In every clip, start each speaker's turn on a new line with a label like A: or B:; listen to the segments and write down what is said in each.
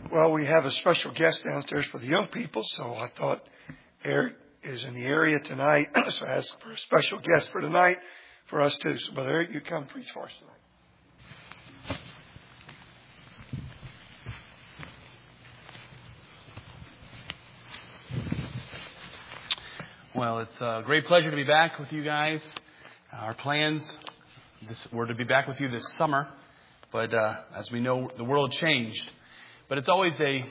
A: Well, we have a special guest downstairs for the young people, so I thought Eric is in the area tonight, so I asked for a special guest for tonight for us too. So, Brother Eric, you come preach for us tonight.
B: Well, it's a great pleasure to be back with you guys. Our plans were to be back with you this summer, but as we know, the world changed. But it's always a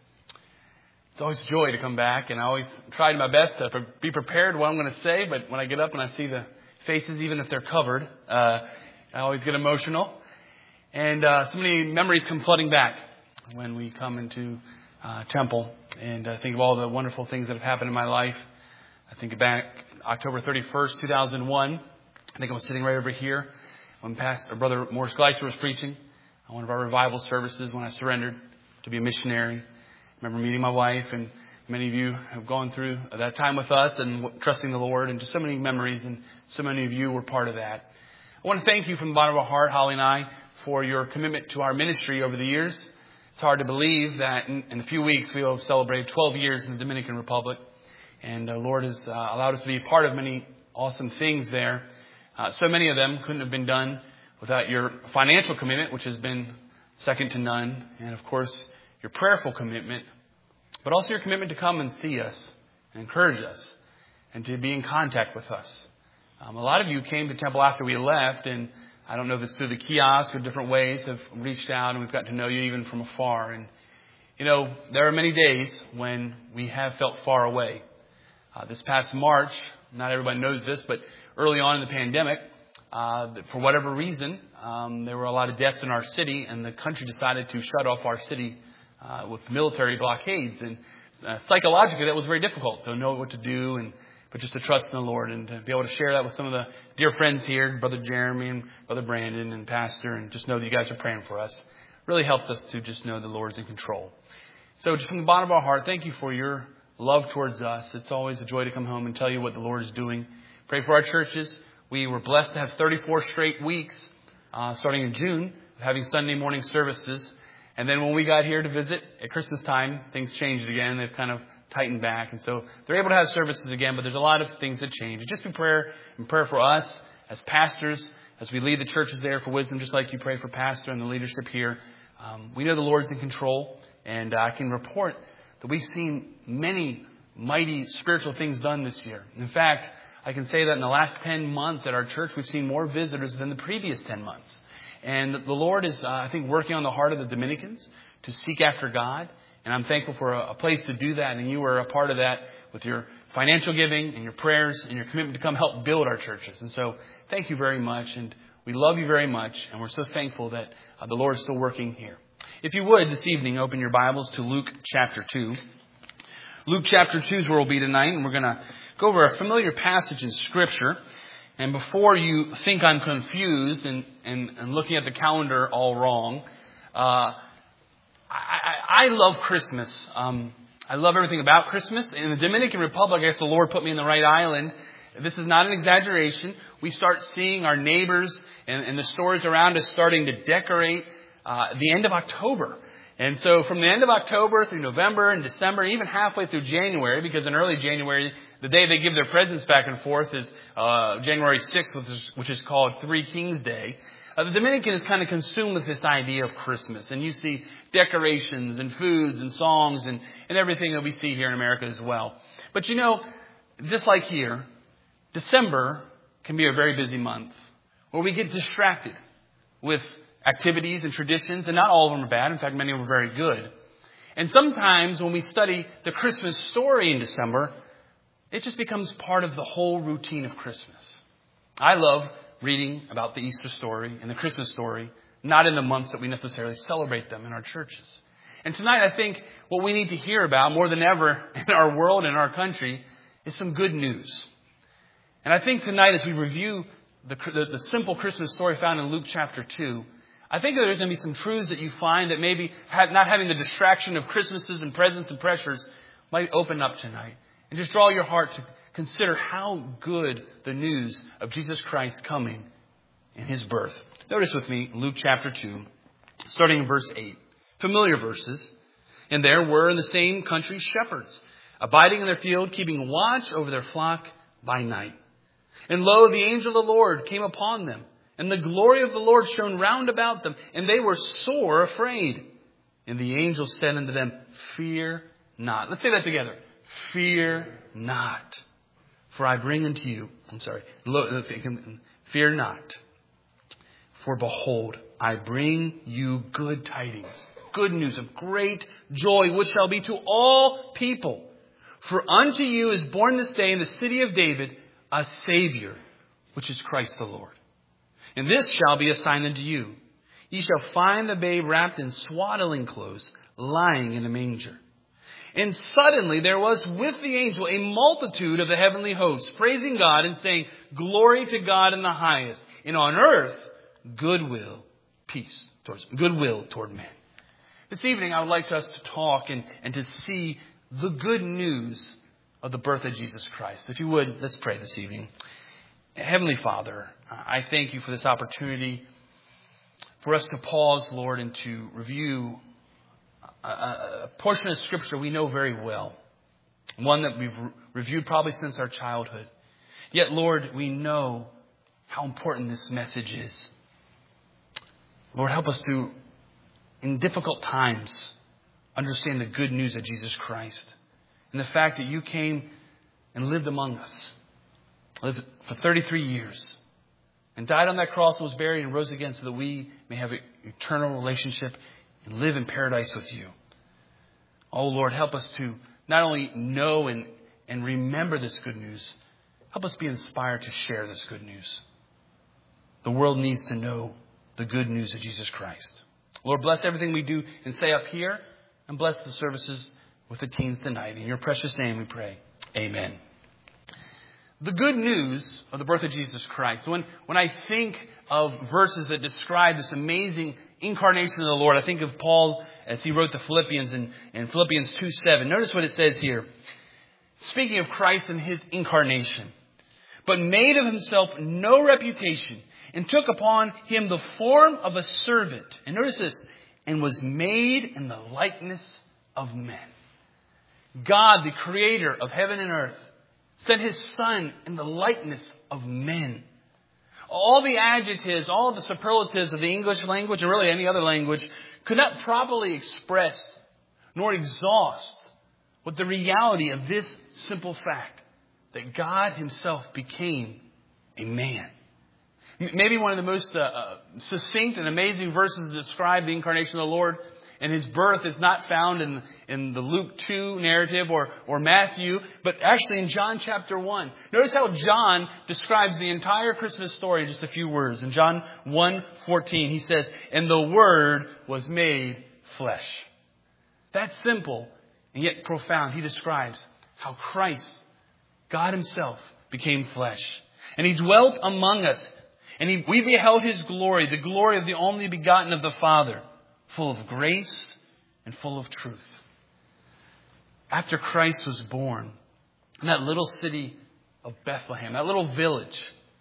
B: joy to come back, and I always try my best to be prepared what I'm going to say. But when I get up and I see the faces, even if they're covered, I always get emotional. And so many memories come flooding back when we come into Temple, and I think of all the wonderful things that have happened in my life. I think back October 31st, 2001. I think I was sitting right over here when Brother Morris Gleiser was preaching on one of our revival services when I surrendered to be a missionary. I remember meeting my wife, and many of you have gone through that time with us and trusting the Lord, and just so many memories, and so many of you were part of that. I want to thank you from the bottom of our heart, Holly and I, for your commitment to our ministry over the years. It's hard to believe that in a few weeks we will celebrate 12 years in the Dominican Republic, and the Lord has allowed us to be part of many awesome things there. So many of them couldn't have been done without your financial commitment, which has been second to none, and of course your prayerful commitment, but also your commitment to come and see us and encourage us and to be in contact with us. A lot of you came to Temple after we left, and I don't know if it's through the kiosk or different ways, have reached out, and we've gotten to know you even from afar. And, you know, there are many days when we have felt far away. This past March, not everybody knows this, but early on in the pandemic, for whatever reason, there were a lot of deaths in our city, and the country decided to shut off our city with military blockades. And psychologically, that was very difficult to know what to do, but just to trust in the Lord and to be able to share that with some of the dear friends here, Brother Jeremy and Brother Brandon and Pastor, and just know that you guys are praying for us. Really helped us to just know the Lord's in control. So just from the bottom of our heart, thank you for your love towards us. It's always a joy to come home and tell you what the Lord is doing. Pray for our churches. We were blessed to have 34 straight weeks, starting in June, of having Sunday morning services. And then when we got here to visit at Christmas time, things changed again. They've kind of tightened back. And so they're able to have services again, but there's a lot of things that change. And just be prayer for us as pastors, as we lead the churches there for wisdom, just like you pray for Pastor and the leadership here. We know the Lord's in control, and I can report that we've seen many mighty spiritual things done this year. In fact, I can say that in the last 10 months at our church, we've seen more visitors than the previous 10 months. And the Lord is, I think, working on the heart of the Dominicans to seek after God. And I'm thankful for a place to do that. And you were a part of that with your financial giving and your prayers and your commitment to come help build our churches. And so thank you very much. And we love you very much. And we're so thankful that the Lord is still working here. If you would, this evening, open your Bibles to Luke chapter 2. Luke chapter 2 is where we'll be tonight. And we're going to go over a familiar passage in Scripture. And before you think I'm confused and looking at the calendar all wrong, I love Christmas. I love everything about Christmas. In the Dominican Republic, I guess the Lord put me in the right island. This is not an exaggeration. We start seeing our neighbors and the stores around us starting to decorate the end of October. And so from the end of October through November and December, even halfway through January, because in early January, the day they give their presents back and forth is January 6th, which is called Three Kings Day. The Dominican is kind of consumed with this idea of Christmas. And you see decorations and foods and songs and everything that we see here in America as well. But you know, just like here, December can be a very busy month where we get distracted with activities and traditions, and not all of them are bad. In fact, many of them are very good. And sometimes when we study the Christmas story in December, it just becomes part of the whole routine of Christmas. I love reading about the Easter story and the Christmas story, not in the months that we necessarily celebrate them in our churches. And tonight, I think what we need to hear about more than ever in our world and our country is some good news. And I think tonight, as we review the simple Christmas story found in Luke chapter 2, I think that there's going to be some truths that you find that maybe not having the distraction of Christmases and presents and pressures might open up tonight. And just draw your heart to consider how good the news of Jesus Christ coming in His birth. Notice with me Luke chapter 2, starting in verse 8. Familiar verses. And there were in the same country shepherds, abiding in their field, keeping watch over their flock by night. And lo, the angel of the Lord came upon them, and the glory of the Lord shone round about them, and they were sore afraid. And the angel said unto them, Fear not. Let's say that together. Fear not. For I bring unto you, fear not. For behold, I bring you good tidings, good news of great joy, which shall be to all people. For unto you is born this day in the city of David a Savior, which is Christ the Lord. And this shall be a sign unto you. Ye shall find the babe wrapped in swaddling clothes, lying in a manger. And suddenly there was with the angel a multitude of the heavenly hosts, praising God and saying, Glory to God in the highest, and on earth goodwill toward men. This evening I would like us to talk and to see the good news of the birth of Jesus Christ. If you would, let's pray this evening. Heavenly Father, I thank you for this opportunity for us to pause, Lord, and to review a portion of Scripture we know very well. One that we've reviewed probably since our childhood. Yet, Lord, we know how important this message is. Lord, help us to, in difficult times, understand the good news of Jesus Christ. And the fact that you came and lived among us. Lived for 33 years. And died on that cross, was buried, and rose again so that we may have an eternal relationship and live in paradise with you. Oh, Lord, help us to not only know and remember this good news, help us be inspired to share this good news. The world needs to know the good news of Jesus Christ. Lord, bless everything we do and say up here, and bless the services with the teens tonight. In your precious name we pray. Amen. The good news of the birth of Jesus Christ. When I think of verses that describe this amazing incarnation of the Lord, I think of Paul as he wrote to Philippians in Philippians 2:7. Notice what it says here. Speaking of Christ and his incarnation. But made of himself no reputation, and took upon him the form of a servant. And notice this. And was made in the likeness of men. God, the creator of heaven and earth, sent his Son in the likeness of men. All the adjectives, all the superlatives of the English language, or really any other language, could not properly express nor exhaust what the reality of this simple fact, that God himself became a man. Maybe one of the most succinct and amazing verses that describe the incarnation of the Lord and his birth is not found in the Luke 2 narrative or Matthew, but actually in John chapter 1. Notice how John describes the entire Christmas story in just a few words. In John 1:14, he says, And the Word was made flesh. That's simple and yet profound. He describes how Christ, God himself, became flesh. And he dwelt among us. And we beheld his glory, the glory of the only begotten of the Father, full of grace and full of truth. After Christ was born in that little city of Bethlehem, that little village,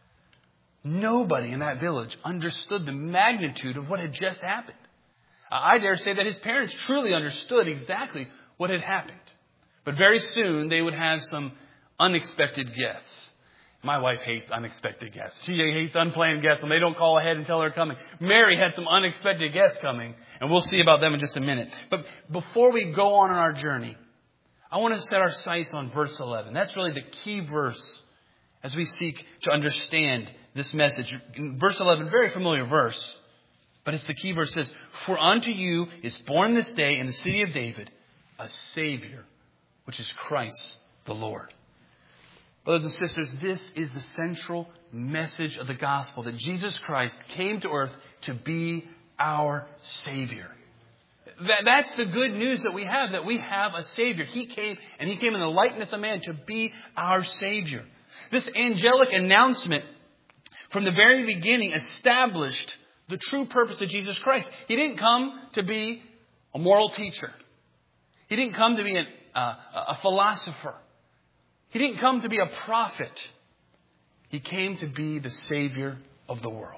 B: nobody in that village understood the magnitude of what had just happened. I dare say that his parents truly understood exactly what had happened. But very soon they would have some unexpected guests. My wife hates unexpected guests. She hates unplanned guests when they don't call ahead and tell her coming. Mary had some unexpected guests coming, and we'll see about them in just a minute. But before we go on our journey, I want to set our sights on verse 11. That's really the key verse as we seek to understand this message. In verse 11, very familiar verse, but it's the key verse. It says, For unto you is born this day in the city of David a Savior, which is Christ the Lord. Brothers and sisters, this is the central message of the gospel, that Jesus Christ came to earth to be our Savior. That's the good news that we have a Savior. He came in the likeness of man to be our Savior. This angelic announcement from the very beginning established the true purpose of Jesus Christ. He didn't come to be a moral teacher. He didn't come to be a philosopher. He didn't come to be a prophet. He came to be the Savior of the world.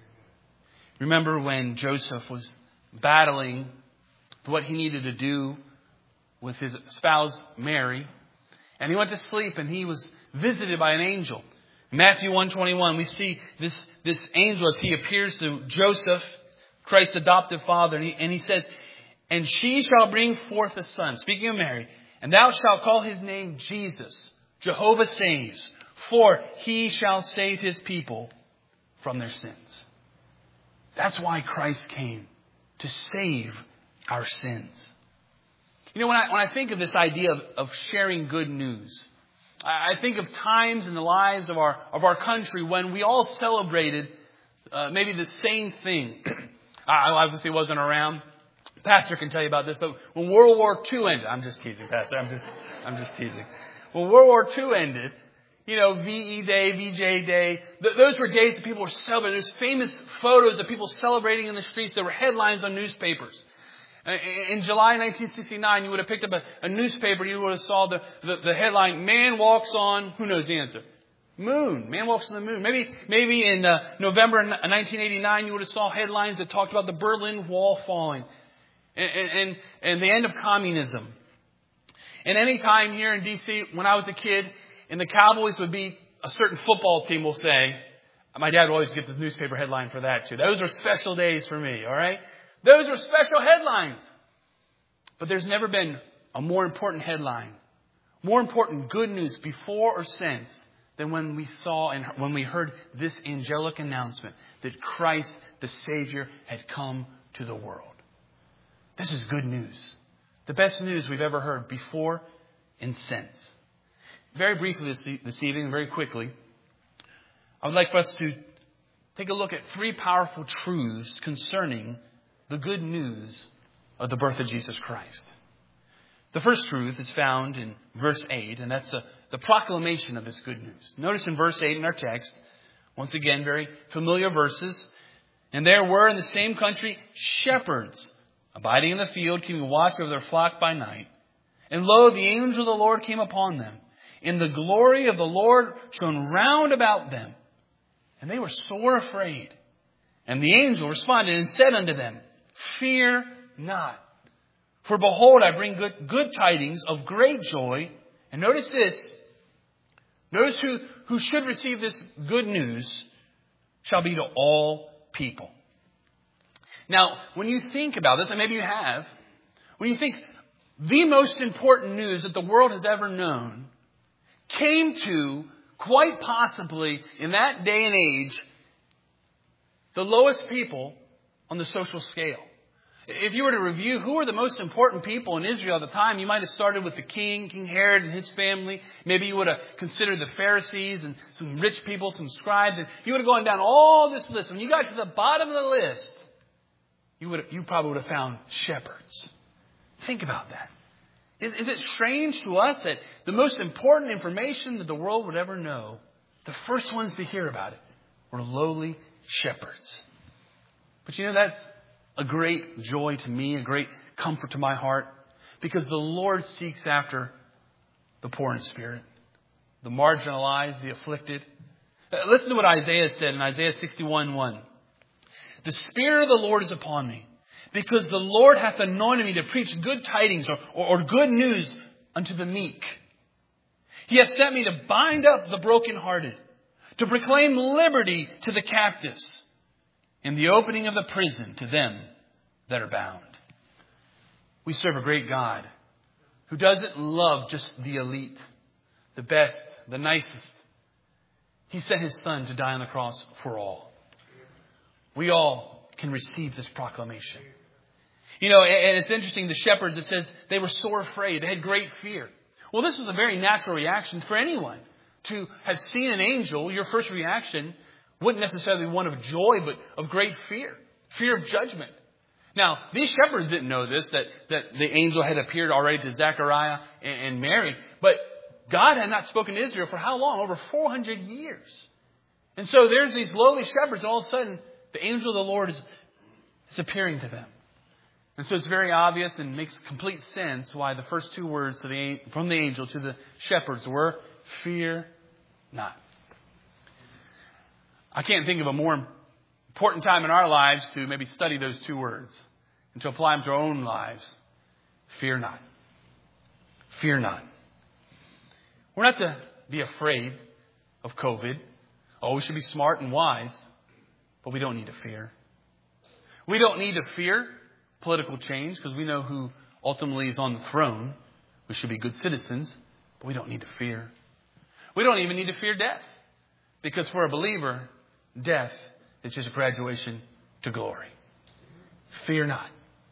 B: Remember when Joseph was battling what he needed to do with his spouse Mary. And he went to sleep and he was visited by an angel. In Matthew 1:21, we see this angel as he appears to Joseph, Christ's adoptive father. And he says, "And she shall bring forth a son," speaking of Mary, "and thou shalt call his name Jesus, Jehovah saves, for he shall save his people from their sins." That's why Christ came, to save our sins. You know, when I think of this idea of sharing good news, I think of times in the lives of our country when we all celebrated maybe the same thing. I obviously wasn't around. Pastor can tell you about this, but when World War II ended, I'm just teasing, Pastor. I'm just teasing. When World War II ended, you know, VE Day, VJ Day, those were days that people were celebrating. There's famous photos of people celebrating in the streets. There were headlines on newspapers. In July 1969, you would have picked up a newspaper. You would have saw the headline, "Man walks on," who knows the answer? Moon. Man walks on the moon. Maybe in November 1989, you would have saw headlines that talked about the Berlin Wall falling and the end of communism. And any time here in D.C., when I was a kid, and the Cowboys would beat a certain football team, we'll say, my dad would always get this newspaper headline for that too. Those are special days for me, all right? Those are special headlines. But there's never been a more important headline, more important good news before or since than when we saw and when we heard this angelic announcement that Christ, the Savior, had come to the world. This is good news. The best news we've ever heard before and since. Very briefly this evening, very quickly, I would like for us to take a look at three powerful truths concerning the good news of the birth of Jesus Christ. The first truth is found in verse 8, and that's the proclamation of this good news. Notice in verse 8 in our text, once again, very familiar verses. "And there were in the same country shepherds abiding in the field, keeping watch over their flock by night. And lo, the angel of the Lord came upon them. And the glory of the Lord shone round about them. And they were sore afraid. And the angel responded and said unto them, Fear not. For behold, I bring good tidings of great joy." And notice this. Those who should receive this good news shall be to all people. Now, when you think about this, and maybe you have, when you think the most important news that the world has ever known came to, quite possibly, in that day and age, the lowest people on the social scale. If you were to review who were the most important people in Israel at the time, you might have started with the king, King Herod and his family. Maybe you would have considered the Pharisees and some rich people, some scribes. And you would have gone down all this list. When you got to the bottom of the list, you probably would have found shepherds. Think about that. Is it strange to us that the most important information that the world would ever know, the first ones to hear about it, were lowly shepherds? But you know, that's a great joy to me, a great comfort to my heart, because the Lord seeks after the poor in spirit, the marginalized, the afflicted. Listen to what Isaiah said in Isaiah 61:1. "The Spirit of the Lord is upon me, because the Lord hath anointed me to preach good tidings or good news unto the meek. He hath sent me to bind up the brokenhearted, to proclaim liberty to the captives, and the opening of the prison to them that are bound." We serve a great God who doesn't love just the elite, the best, the nicest. He sent his Son to die on the cross for all. We all can receive this proclamation. You know, and it's interesting, the shepherds, it says they were sore afraid. They had great fear. Well, this was a very natural reaction for anyone. To have seen an angel, your first reaction wouldn't necessarily be one of joy, but of great fear. Fear of judgment. Now, these shepherds didn't know this, that the angel had appeared already to Zechariah and Mary. But God had not spoken to Israel for how long? Over 400 years. And so there's these lowly shepherds, and all of a sudden, the angel of the Lord is appearing to them. And so it's very obvious and makes complete sense why the first two words from the angel to the shepherds were, "Fear not." I can't think of a more important time in our lives to maybe study those two words and to apply them to our own lives. Fear not. fear not. We're not to be afraid of COVID. Oh, we should be smart and wise, but we don't need to fear. We don't need to fear political change because we know who ultimately is on the throne. We should be good citizens, but we don't need to fear. We don't even need to fear death because for a believer, death is just a graduation to glory. Fear not.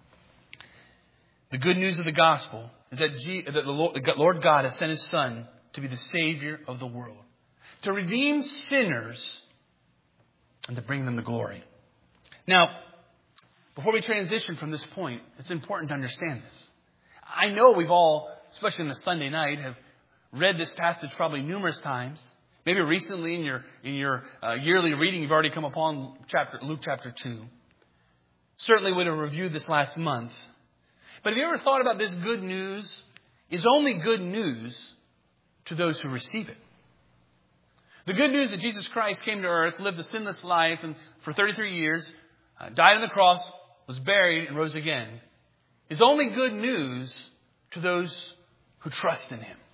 B: The good news of the gospel is that the Lord God has sent His Son to be the Savior of the world, to redeem sinners and to bring them to glory. Now, before we transition from this point, it's important to understand this. I know we've all, especially on the Sunday night, have read this passage probably numerous times. Maybe recently in your yearly reading, you've already come upon Luke chapter 2. Certainly would have reviewed this last month. But have you ever thought about this good news is only good news to those who receive it? The good news that Jesus Christ came to earth, lived a sinless life and for 33 years, died on the cross, was buried, and rose again, is only good news to those who trust in Him,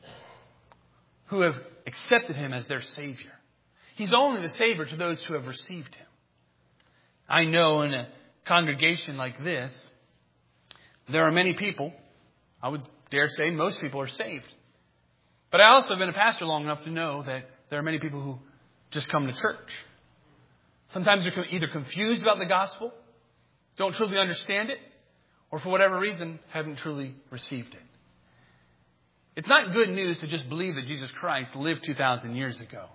B: who have accepted Him as their Savior. He's only the Savior to those who have received Him. I know in a congregation like this, there are many people, I would dare say most people are saved. But I also have been a pastor long enough to know that there are many people who just come to church. Sometimes they're either confused about the gospel, don't truly understand it, or for whatever reason haven't truly received it. It's not good news to just believe that Jesus Christ lived 2,000 years ago.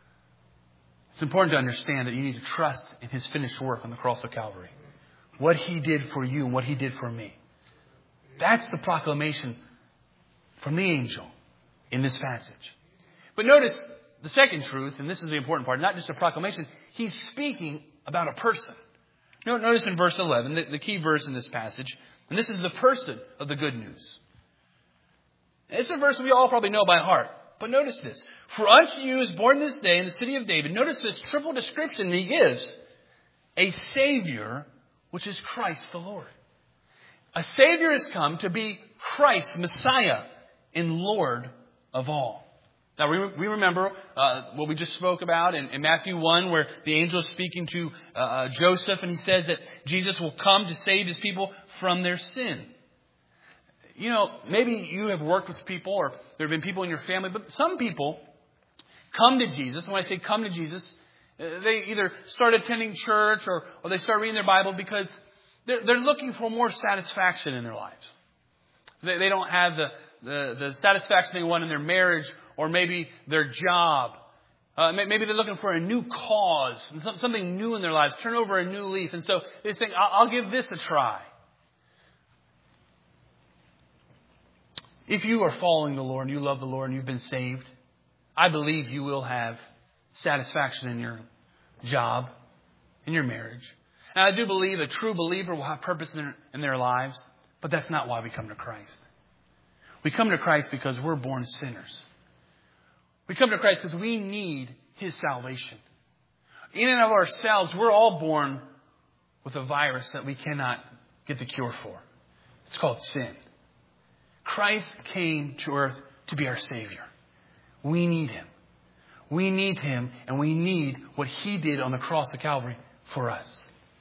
B: It's important to understand that you need to trust in His finished work on the cross of Calvary. What He did for you and what He did for me. That's the proclamation from the angel in this passage. But notice the second truth, and this is the important part, not just a proclamation. He's speaking about a person. Notice in verse 11, the key verse in this passage, and this is the person of the good news. It's a verse we all probably know by heart. But notice this. For unto you is born this day in the city of David. Notice this triple description He gives. A Savior, which is Christ the Lord. A Savior has come to be Christ, Messiah, and Lord of all. Now, we remember what we just spoke about in Matthew 1, where the angel is speaking to Joseph, and he says that Jesus will come to save His people from their sin. You know, maybe you have worked with people, or there have been people in your family, but some people come to Jesus. And when I say come to Jesus, they either start attending church or they start reading their Bible because they're looking for more satisfaction in their lives. They don't have the satisfaction they want in their marriage or maybe their job. Maybe they're looking for a new cause, something new in their lives, turn over a new leaf. And so they think, I'll give this a try. If you are following the Lord and you love the Lord and you've been saved, I believe you will have satisfaction in your job, in your marriage. And I do believe a true believer will have purpose in their lives, but that's not why we come to Christ. We come to Christ because we're born sinners. We come to Christ because we need His salvation. In and of ourselves, we're all born with a virus that we cannot get the cure for. It's called sin. Christ came to earth to be our Savior. We need Him. We need Him, and we need what He did on the cross of Calvary for us.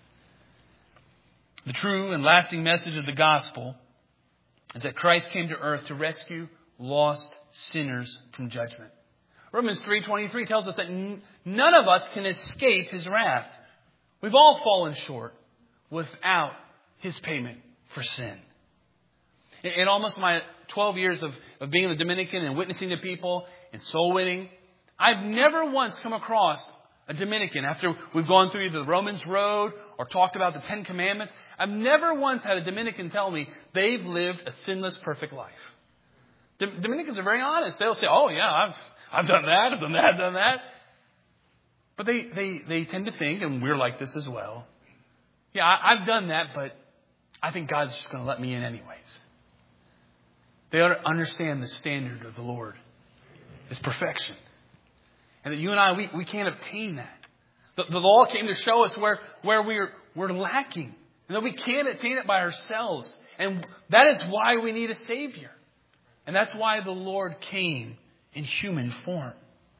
B: The true and lasting message of the gospel is that Christ came to earth to rescue lost sinners from judgment. Romans 3:23 tells us that none of us can escape His wrath. We've all fallen short without His payment for sin. In almost my 12 years of being in the Dominican and witnessing to people and soul winning, I've never once come across a Dominican after we've gone through either the Romans road or talked about the 10 Commandments. I've never once had a Dominican tell me they've lived a sinless, perfect life. Dominicans are very honest. They'll say, oh yeah, I've done that, I've done that, I've done that. But they tend to think, and we're like this as well, yeah, I've done that, but I think God's just going to let me in anyways. They understand the standard of the Lord is perfection. And that you and I, we can't obtain that. The law came to show us where we're lacking. And that we can't attain it by ourselves. And that is why we need a Savior. And that's why the Lord came in human form.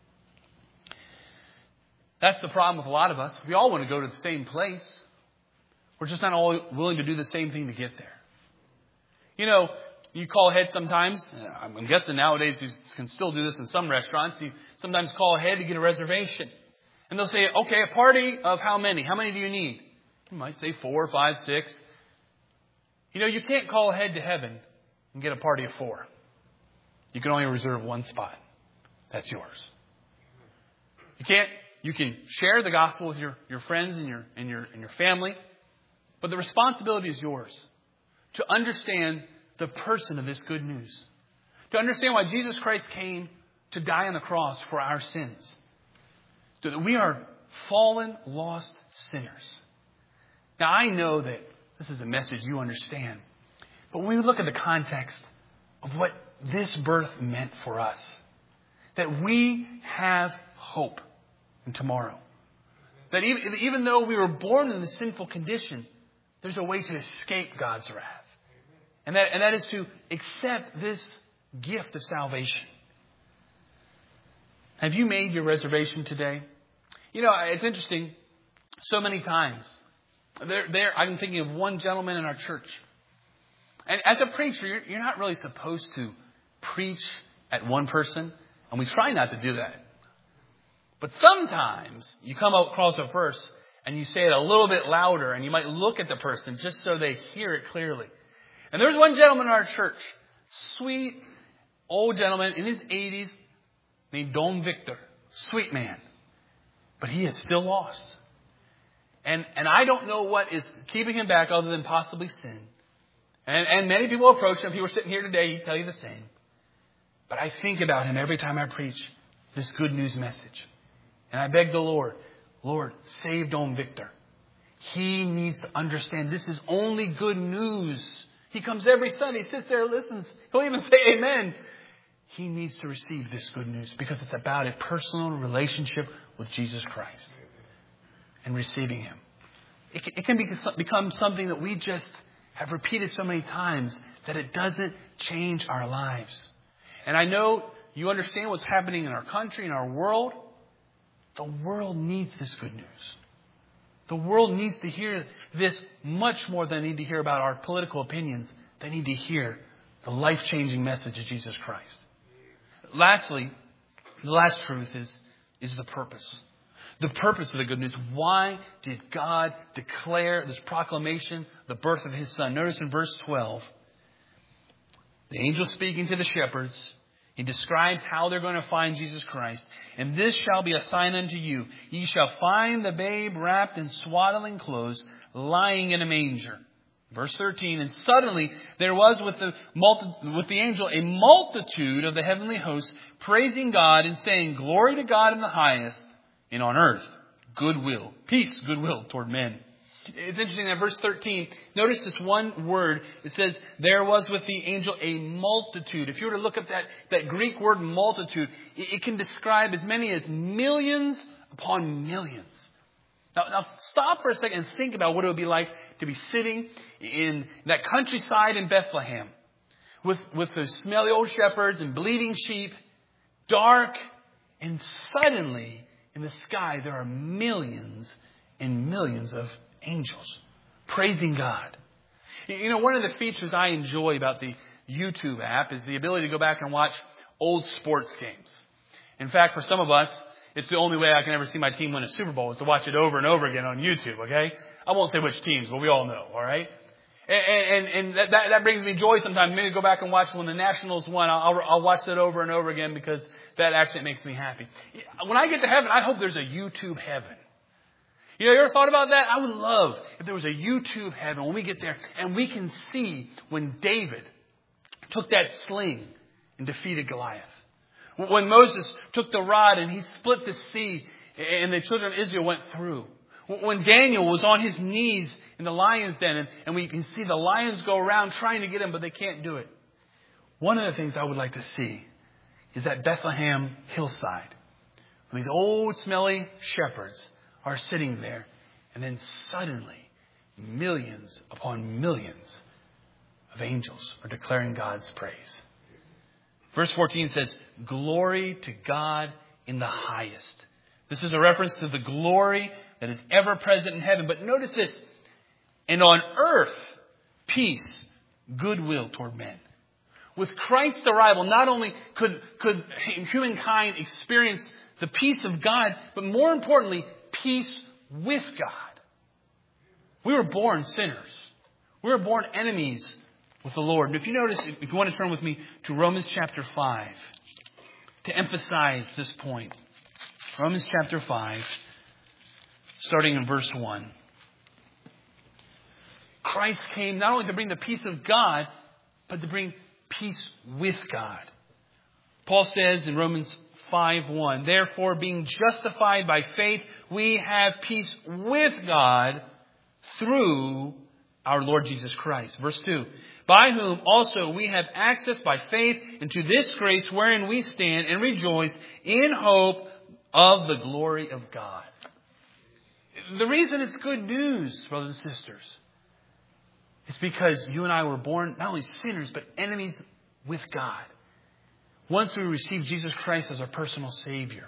B: That's the problem with a lot of us. We all want to go to the same place. We're just not all willing to do the same thing to get there. You know, you call ahead sometimes. I'm guessing nowadays you can still do this in some restaurants. You sometimes call ahead to get a reservation. And they'll say, okay, a party of how many? How many do you need? You might say 4, 5, 6. You know, you can't call ahead to heaven and get a party of 4. You can only reserve one spot. That's yours. You can share the gospel with your friends and your family, but the responsibility is yours to understand the person of this good news. To understand why Jesus Christ came to die on the cross for our sins. So that we are fallen, lost sinners. Now, I know that this is a message you understand. But when we look at the context of what this birth meant for us, that we have hope in tomorrow. That even though we were born in the sinful condition, there's a way to escape God's wrath. And that is to accept this gift of salvation. Have you made your reservation today? You know, it's interesting. So many times, I'm thinking of one gentleman in our church. And as a preacher, you're not really supposed to preach at one person. And we try not to do that. But sometimes you come across a verse and you say it a little bit louder. And you might look at the person just so they hear it clearly. And there's one gentleman in our church. Sweet old gentleman in his 80s named Don Victor. Sweet man. But he is still lost. And I don't know what is keeping him back other than possibly sin. And many people approach him. If he were sitting here today, he'd tell you the same. But I think about him every time I preach this good news message. And I beg the Lord, save Don Victor. He needs to understand this is only good news. He comes every Sunday, sits there, listens. He'll even say amen. He needs to receive this good news because it's about a personal relationship with Jesus Christ and receiving Him. It can become something that we just have repeated so many times that it doesn't change our lives. And I know you understand what's happening in our country, in our world. The world needs this good news. The world needs to hear this much more than they need to hear about our political opinions. They need to hear the life-changing message of Jesus Christ. Lastly, the last truth is the purpose. The purpose of the good news. Why did God declare this proclamation, the birth of His Son? Notice in verse 12, the angel speaking to the shepherds, he describes how they're going to find Jesus Christ. And this shall be a sign unto you. Ye shall find the babe wrapped in swaddling clothes, lying in a manger. Verse 13, and suddenly there was with the angel a multitude of the heavenly hosts, praising God and saying, Glory to God in the highest, and on earth, goodwill, peace, goodwill toward men. It's interesting that verse 13, notice this one word. It says, there was with the angel a multitude. If you were to look up that Greek word multitude, it can describe as many as millions upon millions. Now stop for a second and think about what it would be like to be sitting in that countryside in Bethlehem with the smelly old shepherds and bleating sheep, dark, and suddenly in the sky there are millions and millions of angels praising God. You know, one of the features I enjoy about the YouTube app is the ability to go back and watch old sports games. In fact, for some of us, it's the only way I can ever see my team win a Super Bowl is to watch it over and over again on YouTube, okay? I won't say which teams, but we all know, all right? And that brings me joy sometimes. Maybe go back and watch when the Nationals won. I'll watch that over and over again because that actually makes me happy. When I get to heaven, I hope there's a YouTube heaven. You know, you ever thought about that? I would love if there was a YouTube heaven when we get there and we can see when David took that sling and defeated Goliath. When Moses took the rod and he split the sea and the children of Israel went through. When Daniel was on his knees in the lion's den and we can see the lions go around trying to get him, but they can't do it. One of the things I would like to see is that Bethlehem hillside. These old smelly shepherds are sitting there, and then suddenly millions upon millions of angels are declaring God's praise. Verse 14 says, glory to God in the highest. This is a reference to the glory that is ever present in heaven. But notice this. And on earth, peace, goodwill toward men. With Christ's arrival, not only could humankind experience the peace of God, but more importantly, peace with God. We were born sinners. We were born enemies with the Lord. And if you notice, if you want to turn with me to Romans chapter 5, to emphasize this point. Romans chapter 5, starting in verse 1. Christ came not only to bring the peace of God, but to bring peace with God. Paul says in Romans 5:1, therefore, being justified by faith, we have peace with God through our Lord Jesus Christ. Verse 2, by whom also we have access by faith into this grace wherein we stand and rejoice in hope of the glory of God. The reason it's good news, brothers and sisters, is because you and I were born not only sinners, but enemies with God. Once we receive Jesus Christ as our personal Savior,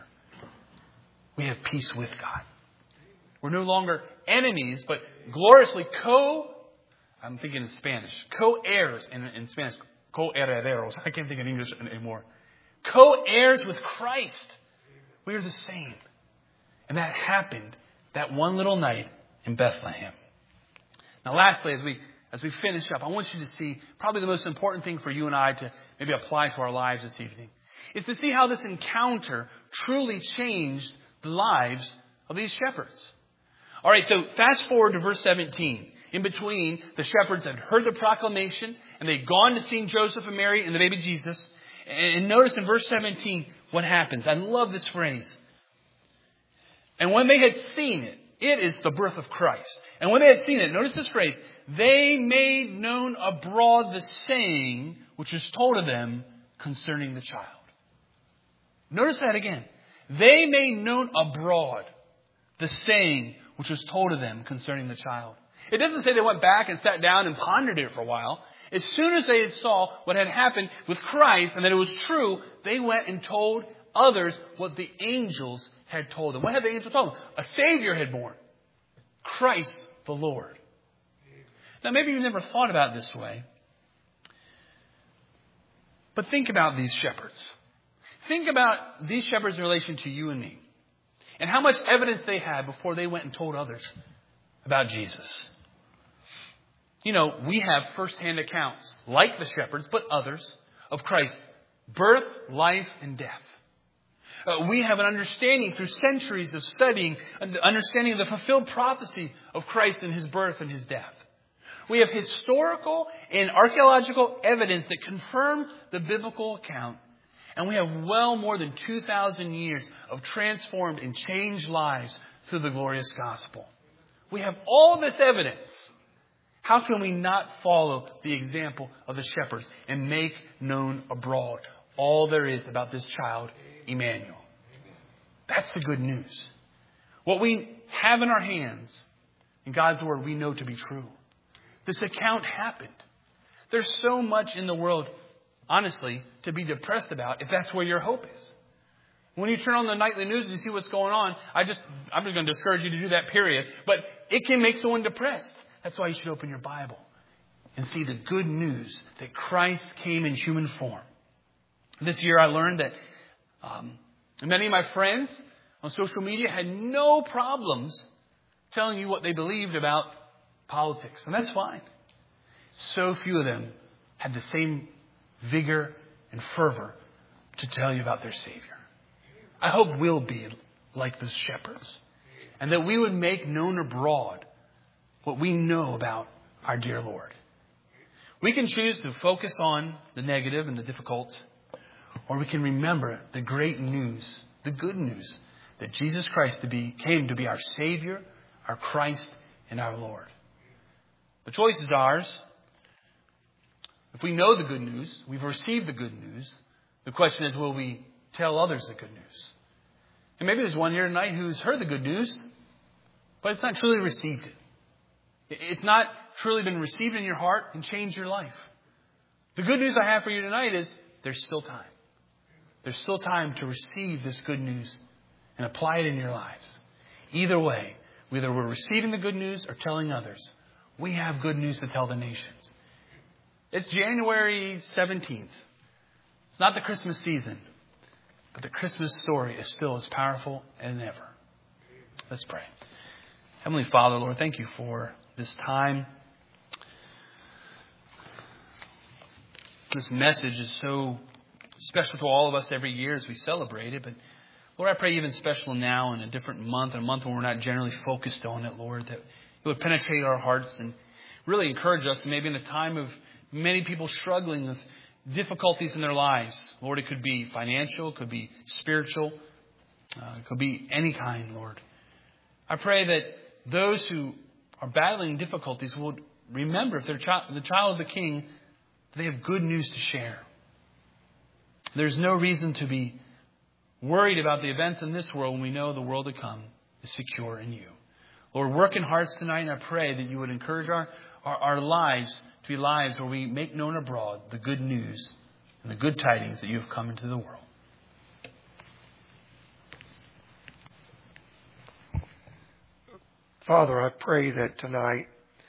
B: we have peace with God. We're no longer enemies, but gloriously I'm thinking in Spanish, co-heirs in Spanish, co-herederos. I can't think in English anymore. Co-heirs with Christ. We are the same. And that happened that one little night in Bethlehem. Now lastly, as we finish up, I want you to see probably the most important thing for you and I to maybe apply to our lives this evening is to see how this encounter truly changed the lives of these shepherds. All right, so fast forward to verse 17. In between, the shepherds had heard the proclamation and they'd gone to see Joseph and Mary and the baby Jesus. And notice in verse 17 what happens. I love this phrase. And when they had seen it, it is the birth of Christ. And when they had seen it, notice this phrase, they made known abroad the saying which was told of them concerning the child. Notice that again. They made known abroad the saying which was told of them concerning the child. It doesn't say they went back and sat down and pondered it for a while. As soon as they saw what had happened with Christ and that it was true, they went and told others what the angels had told them. What had the angels told them? A Savior had born. Christ the Lord. Now maybe you've never thought about it this way. But think about these shepherds. Think about these shepherds in relation to you and me. And how much evidence they had before they went and told others about Jesus. You know, we have firsthand accounts, like the shepherds, but others, of Christ's birth, life, and death. We have an understanding through centuries of studying, an understanding of the fulfilled prophecy of Christ in his birth and his death. We have historical and archaeological evidence that confirm the biblical account. And we have well more than 2,000 years of transformed and changed lives through the glorious gospel. We have all this evidence. How can we not follow the example of the shepherds and make known abroad all there is about this child, Emmanuel? That's the good news. What we have in our hands, in God's word, we know to be true. This account happened. There's so much in the world, honestly, to be depressed about if that's where your hope is. When you turn on the nightly news and you see what's going on, I'm just going to discourage you to do that, period. But it can make someone depressed. That's why you should open your Bible and see the good news that Christ came in human form. This year I learned that many of my friends on social media had no problems telling you what they believed about politics. And that's fine. So few of them had the same vigor and fervor to tell you about their Savior. I hope we'll be like the shepherds and that we would make known abroad what we know about our dear Lord. We can choose to focus on the negative and the difficult, or we can remember the great news, the good news, that Jesus Christ came to be our Savior, our Christ, and our Lord. The choice is ours. If we know the good news, we've received the good news, the question is, will we tell others the good news? And maybe there's one here tonight who's heard the good news, but it's not truly received it. It's not truly been received in your heart and changed your life. The good news I have for you tonight is there's still time. There's still time to receive this good news and apply it in your lives. Either way, whether we're receiving the good news or telling others, we have good news to tell the nations. It's January 17th. It's not the Christmas season, but the Christmas story is still as powerful as ever. Let's pray. Heavenly Father, Lord, thank you for this time. This message is so special to all of us every year as we celebrate it. But Lord, I pray even special now in a different month, a month when we're not generally focused on it, Lord, that it would penetrate our hearts and really encourage us, maybe in a time of many people struggling with difficulties in their lives. Lord, it could be financial, it could be spiritual, it could be any kind, Lord. I pray that those who are battling difficulties would remember, if they're the child of the King, they have good news to share. There's no reason to be worried about the events in this world when we know the world to come is secure in you. Lord, work in hearts tonight, and I pray that you would encourage our lives to be lives where we make known abroad the good news and the good tidings that you have come into the world.
A: Father, I pray that tonight,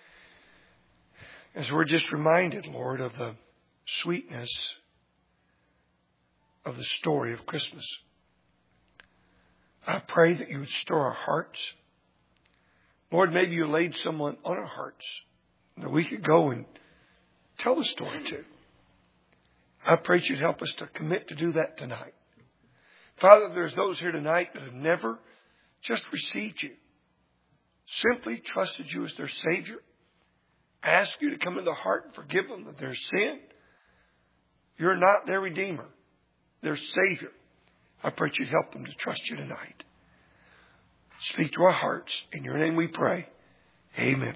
A: as we're just reminded, Lord, of the sweetness of the story of Christmas, I pray that you would stir our hearts. Lord, maybe you laid someone on our hearts that we could go and tell the story to. I pray that you'd help us to commit to do that tonight. Father, there's those here tonight that have never just received you, simply trusted you as their Savior, ask you to come into the heart and forgive them of their sin. You're not their Redeemer, their Savior. I pray that you'd help them to trust you tonight. Speak to our hearts. In your name we pray. Amen.